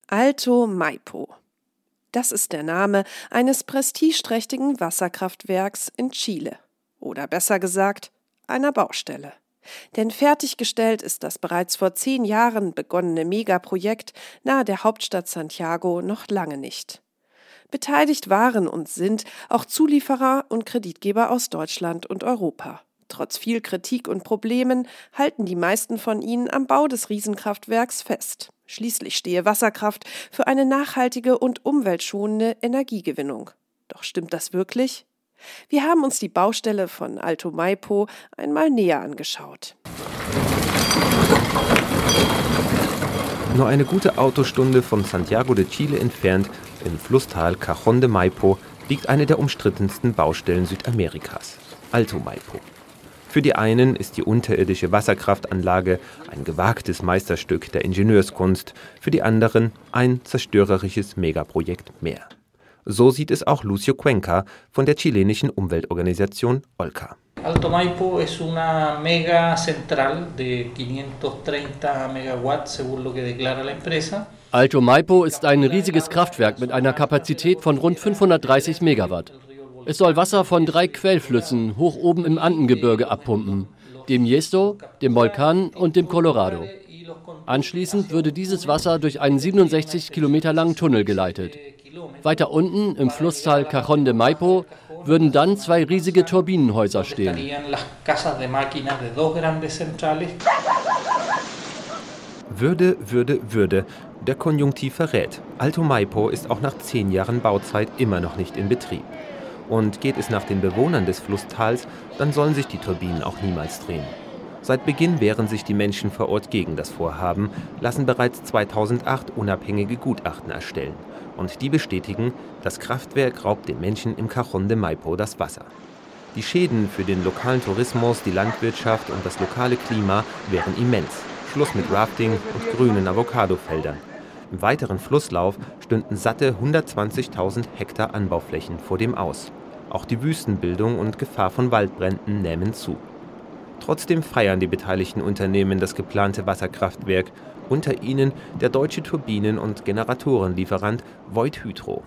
Alto Maipo. Das ist der Name eines prestigeträchtigen Wasserkraftwerks in Chile. Oder besser gesagt, einer Baustelle. Denn fertiggestellt ist das bereits vor 10 Jahren begonnene Megaprojekt nahe der Hauptstadt Santiago noch lange nicht. Beteiligt waren und sind auch Zulieferer und Kreditgeber aus Deutschland und Europa. Trotz viel Kritik und Problemen halten die meisten von ihnen am Bau des Riesenkraftwerks fest. Schließlich stehe Wasserkraft für eine nachhaltige und umweltschonende Energiegewinnung. Doch stimmt das wirklich? Wir haben uns die Baustelle von Alto Maipo einmal näher angeschaut. Nur eine gute Autostunde von Santiago de Chile entfernt, im Flusstal Cajón de Maipo, liegt eine der umstrittensten Baustellen Südamerikas, Alto Maipo. Für die einen ist die unterirdische Wasserkraftanlage ein gewagtes Meisterstück der Ingenieurskunst, für die anderen ein zerstörerisches Megaprojekt mehr. So sieht es auch Lucio Cuenca von der chilenischen Umweltorganisation OLCA. Alto Maipo es una mega central de 530 Megawatt, según lo que declara la empresa. Alto Maipo ist ein riesiges Kraftwerk mit einer Kapazität von rund 530 Megawatt. Es soll Wasser von 3 Quellflüssen hoch oben im Andengebirge abpumpen, dem Yeso, dem Volcan und dem Colorado. Anschließend würde dieses Wasser durch einen 67 Kilometer langen Tunnel geleitet. Weiter unten im Flusstal Cajón de Maipo würden dann 2 riesige Turbinenhäuser stehen. Würde. Der Konjunktiv verrät. Alto Maipo ist auch nach 10 Jahren Bauzeit immer noch nicht in Betrieb. Und geht es nach den Bewohnern des Flusstals, dann sollen sich die Turbinen auch niemals drehen. Seit Beginn wehren sich die Menschen vor Ort gegen das Vorhaben, lassen bereits 2008 unabhängige Gutachten erstellen. Und die bestätigen, das Kraftwerk raubt den Menschen im Cajón de Maipo das Wasser. Die Schäden für den lokalen Tourismus, die Landwirtschaft und das lokale Klima wären immens. Schluss mit Rafting und grünen Avocadofeldern. Im weiteren Flusslauf stünden satte 120.000 Hektar Anbauflächen vor dem Aus. Auch die Wüstenbildung und Gefahr von Waldbränden nehmen zu. Trotzdem feiern die beteiligten Unternehmen das geplante Wasserkraftwerk, unter ihnen der deutsche Turbinen- und Generatorenlieferant Voith Hydro.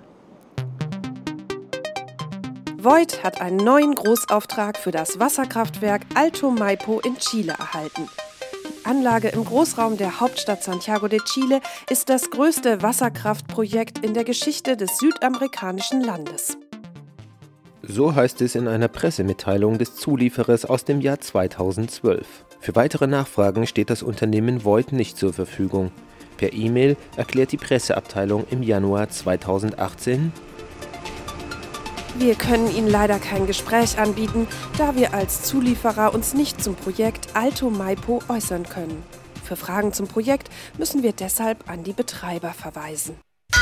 Voith hat einen neuen Großauftrag für das Wasserkraftwerk Alto Maipo in Chile erhalten. Die Anlage im Großraum der Hauptstadt Santiago de Chile ist das größte Wasserkraftprojekt in der Geschichte des südamerikanischen Landes. So heißt es in einer Pressemitteilung des Zulieferers aus dem Jahr 2012. Für weitere Nachfragen steht das Unternehmen Voith nicht zur Verfügung. Per E-Mail erklärt die Presseabteilung im Januar 2018: Wir können Ihnen leider kein Gespräch anbieten, da wir als Zulieferer uns nicht zum Projekt Alto Maipo äußern können. Für Fragen zum Projekt müssen wir deshalb an die Betreiber verweisen.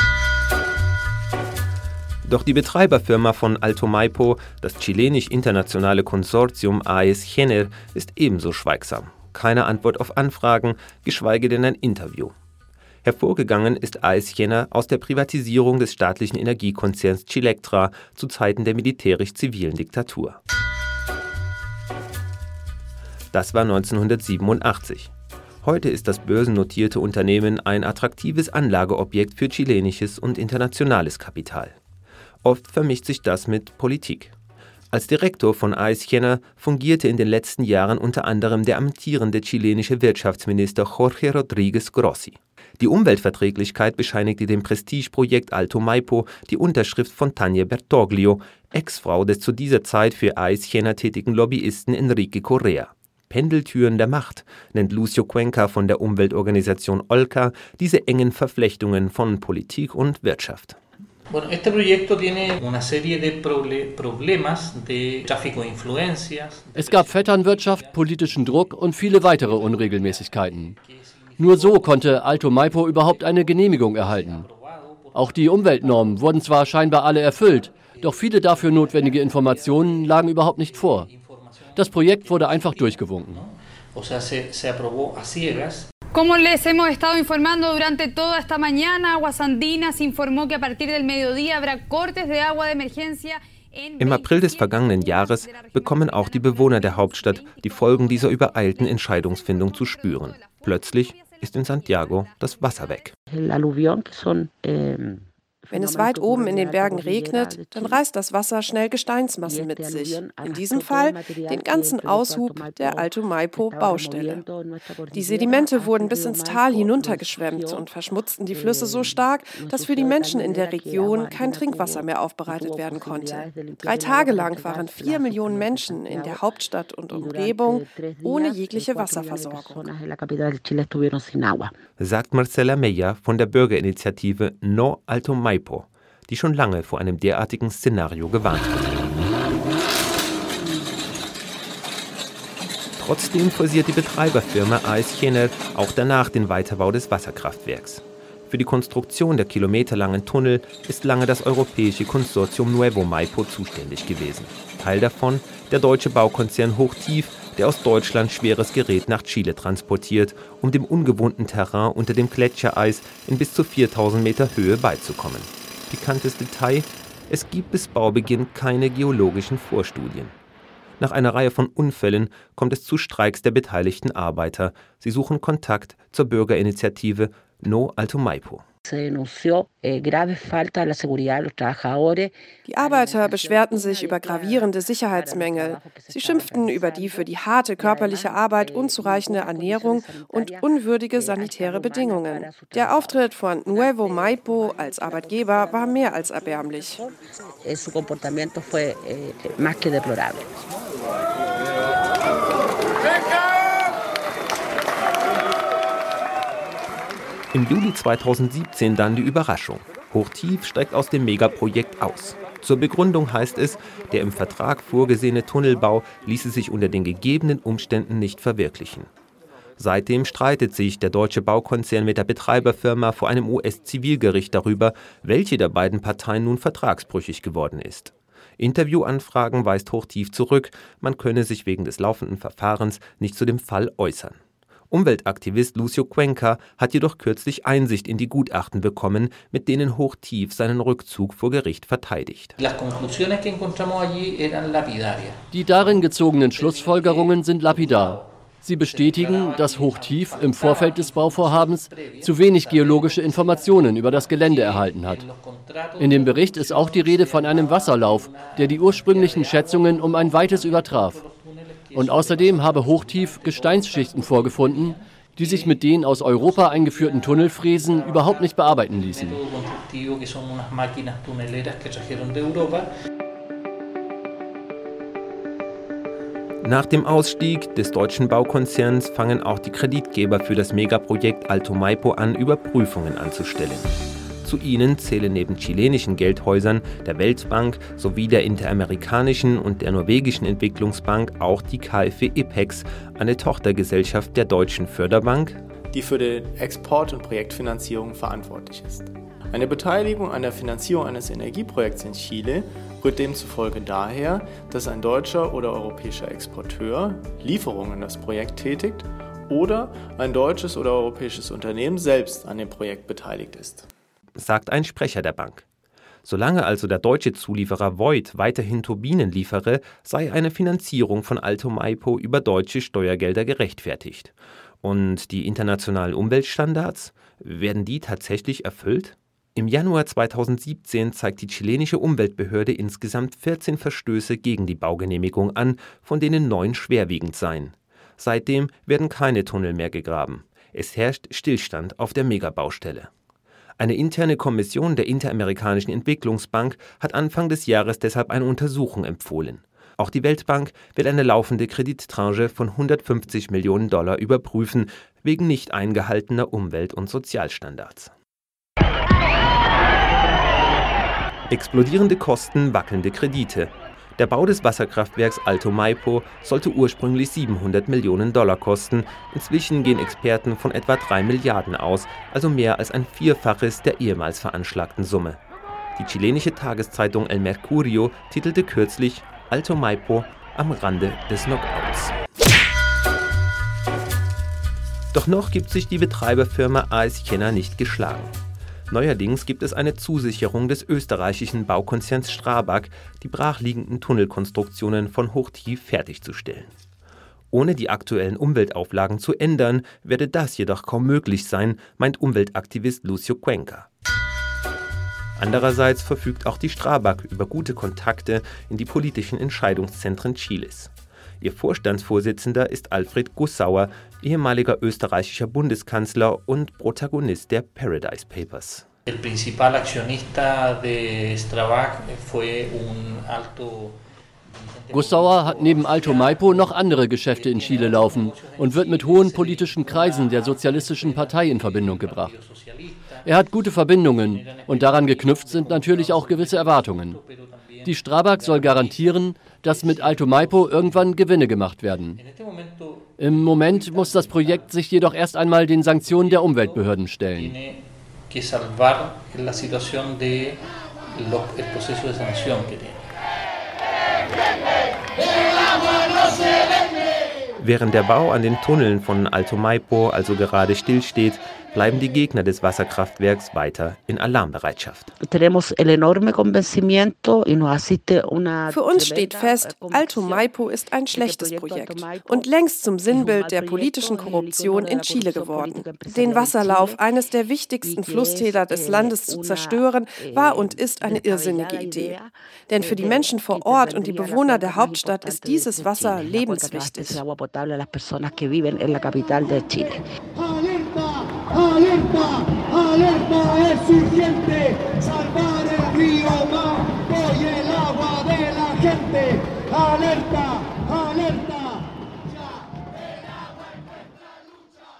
Doch die Betreiberfirma von Alto Maipo, das chilenisch-internationale Konsortium AES Gener, ist ebenso schweigsam. Keine Antwort auf Anfragen, geschweige denn ein Interview. Hervorgegangen ist AES Gener aus der Privatisierung des staatlichen Energiekonzerns Chilectra zu Zeiten der militärisch-zivilen Diktatur. Das war 1987. Heute ist das börsennotierte Unternehmen ein attraktives Anlageobjekt für chilenisches und internationales Kapital. Oft vermischt sich das mit Politik. Als Direktor von AES Gener fungierte in den letzten Jahren unter anderem der amtierende chilenische Wirtschaftsminister Jorge Rodríguez Grossi. Die Umweltverträglichkeit bescheinigte dem Prestigeprojekt Alto Maipo die Unterschrift von Tania Bertoglio, Ex-Frau des zu dieser Zeit für AES Gener tätigen Lobbyisten Enrique Correa. Pendeltüren der Macht nennt Lucio Cuenca von der Umweltorganisation OLCA diese engen Verflechtungen von Politik und Wirtschaft. Bueno, este proyecto tiene una serie de problemas de tráfico de influencias. Es gab Vetternwirtschaft, politischen Druck und viele weitere Unregelmäßigkeiten. Nur so konnte Alto Maipo überhaupt eine Genehmigung erhalten. Auch die Umweltnormen wurden zwar scheinbar alle erfüllt, doch viele dafür notwendige Informationen lagen überhaupt nicht vor. Das Projekt wurde einfach durchgewunken. Como les hemos estado informando durante toda esta mañana, Aguas Andinas informó que a partir del mediodía habrá cortes de agua de emergencia. Im April des vergangenen Jahres bekommen auch die Bewohner der Hauptstadt die Folgen dieser übereilten Entscheidungsfindung zu spüren. Plötzlich ist in Santiago das Wasser weg. Wenn es weit oben in den Bergen regnet, dann reißt das Wasser schnell Gesteinsmassen mit sich. In diesem Fall den ganzen Aushub der Alto Maipo-Baustelle. Die Sedimente wurden bis ins Tal hinuntergeschwemmt und verschmutzten die Flüsse so stark, dass für die Menschen in der Region kein Trinkwasser mehr aufbereitet werden konnte. 3 Tage lang waren 4 Millionen Menschen in der Hauptstadt und Umgebung ohne jegliche Wasserversorgung. Sagt Marcela Meyer von der Bürgerinitiative No Alto Maipo, die schon lange vor einem derartigen Szenario gewarnt hat. Trotzdem forciert die Betreiberfirma AS Gener auch danach den Weiterbau des Wasserkraftwerks. Für die Konstruktion der kilometerlangen Tunnel ist lange das europäische Konsortium Nuevo Maipo zuständig gewesen. Teil davon der deutsche Baukonzern Hochtief, der aus Deutschland schweres Gerät nach Chile transportiert, um dem ungewohnten Terrain unter dem Gletschereis in bis zu 4000 Meter Höhe beizukommen. Pikantes Detail: Es gibt bis Baubeginn keine geologischen Vorstudien. Nach einer Reihe von Unfällen kommt es zu Streiks der beteiligten Arbeiter. Sie suchen Kontakt zur Bürgerinitiative No Alto Maipo. Die Arbeiter beschwerten sich über gravierende Sicherheitsmängel. Sie schimpften über die für die harte körperliche Arbeit unzureichende Ernährung und unwürdige sanitäre Bedingungen. Der Auftritt von Nuevo Maipo als Arbeitgeber war mehr als erbärmlich. Im Juli 2017 dann die Überraschung. Hochtief steigt aus dem Megaprojekt aus. Zur Begründung heißt es, der im Vertrag vorgesehene Tunnelbau ließe sich unter den gegebenen Umständen nicht verwirklichen. Seitdem streitet sich der deutsche Baukonzern mit der Betreiberfirma vor einem US-Zivilgericht darüber, welche der beiden Parteien nun vertragsbrüchig geworden ist. Interviewanfragen weist Hochtief zurück, man könne sich wegen des laufenden Verfahrens nicht zu dem Fall äußern. Umweltaktivist Lucio Cuenca hat jedoch kürzlich Einsicht in die Gutachten bekommen, mit denen Hochtief seinen Rückzug vor Gericht verteidigt. Die darin gezogenen Schlussfolgerungen sind lapidar. Sie bestätigen, dass Hochtief im Vorfeld des Bauvorhabens zu wenig geologische Informationen über das Gelände erhalten hat. In dem Bericht ist auch die Rede von einem Wasserlauf, der die ursprünglichen Schätzungen um ein Weites übertraf. Und außerdem habe Hochtief Gesteinsschichten vorgefunden, die sich mit den aus Europa eingeführten Tunnelfräsen überhaupt nicht bearbeiten ließen. Nach dem Ausstieg des deutschen Baukonzerns fangen auch die Kreditgeber für das Megaprojekt Alto Maipo an, Überprüfungen anzustellen. Zu ihnen zählen neben chilenischen Geldhäusern, der Weltbank sowie der interamerikanischen und der norwegischen Entwicklungsbank auch die KfW IPEX, eine Tochtergesellschaft der Deutschen Förderbank, die für die Export- und Projektfinanzierung verantwortlich ist. Eine Beteiligung an der Finanzierung eines Energieprojekts in Chile rührt demzufolge daher, dass ein deutscher oder europäischer Exporteur Lieferungen in das Projekt tätigt oder ein deutsches oder europäisches Unternehmen selbst an dem Projekt beteiligt ist, sagt ein Sprecher der Bank. Solange also der deutsche Zulieferer Voith weiterhin Turbinen liefere, sei eine Finanzierung von Alto Maipo über deutsche Steuergelder gerechtfertigt. Und die internationalen Umweltstandards, werden die tatsächlich erfüllt? Im Januar 2017 zeigt die chilenische Umweltbehörde insgesamt 14 Verstöße gegen die Baugenehmigung an, von denen 9 schwerwiegend seien. Seitdem werden keine Tunnel mehr gegraben. Es herrscht Stillstand auf der Megabaustelle. Eine interne Kommission der Interamerikanischen Entwicklungsbank hat Anfang des Jahres deshalb eine Untersuchung empfohlen. Auch die Weltbank wird eine laufende Kredittranche von $150 Millionen überprüfen, wegen nicht eingehaltener Umwelt- und Sozialstandards. Explodierende Kosten, wackelnde Kredite. Der Bau des Wasserkraftwerks Alto Maipo sollte ursprünglich $700 Millionen kosten. Inzwischen gehen Experten von etwa 3 Milliarden aus, also mehr als ein Vierfaches der ehemals veranschlagten Summe. Die chilenische Tageszeitung El Mercurio titelte kürzlich Alto Maipo am Rande des Knockouts. Doch noch gibt sich die Betreiberfirma AS Gener nicht geschlagen. Neuerdings gibt es eine Zusicherung des österreichischen Baukonzerns Strabag, die brachliegenden Tunnelkonstruktionen von Hochtief fertigzustellen. Ohne die aktuellen Umweltauflagen zu ändern, werde das jedoch kaum möglich sein, meint Umweltaktivist Lucio Cuenca. Andererseits verfügt auch die Strabag über gute Kontakte in die politischen Entscheidungszentren Chiles. Ihr Vorstandsvorsitzender ist Alfred Gussauer, ehemaliger österreichischer Bundeskanzler und Protagonist der Paradise Papers. El principal accionista de Strabag fue un alto. Gussauer hat neben Alto Maipo noch andere Geschäfte in Chile laufen und wird mit hohen politischen Kreisen der Sozialistischen Partei in Verbindung gebracht. Er hat gute Verbindungen und daran geknüpft sind natürlich auch gewisse Erwartungen. Die Strabag soll garantieren, dass mit Alto Maipo irgendwann Gewinne gemacht werden. Im Moment muss das Projekt sich jedoch erst einmal den Sanktionen der Umweltbehörden stellen. Während der Bau an den Tunneln von Alto Maipo also gerade stillsteht, bleiben die Gegner des Wasserkraftwerks weiter in Alarmbereitschaft. Für uns steht fest, Alto Maipo ist ein schlechtes Projekt und längst zum Sinnbild der politischen Korruption in Chile geworden. Den Wasserlauf eines der wichtigsten Flusstäler des Landes zu zerstören, war und ist eine irrsinnige Idee. Denn für die Menschen vor Ort und die Bewohner der Hauptstadt ist dieses Wasser lebenswichtig. ¡Alerta! ¡Alerta! ¡Es urgente!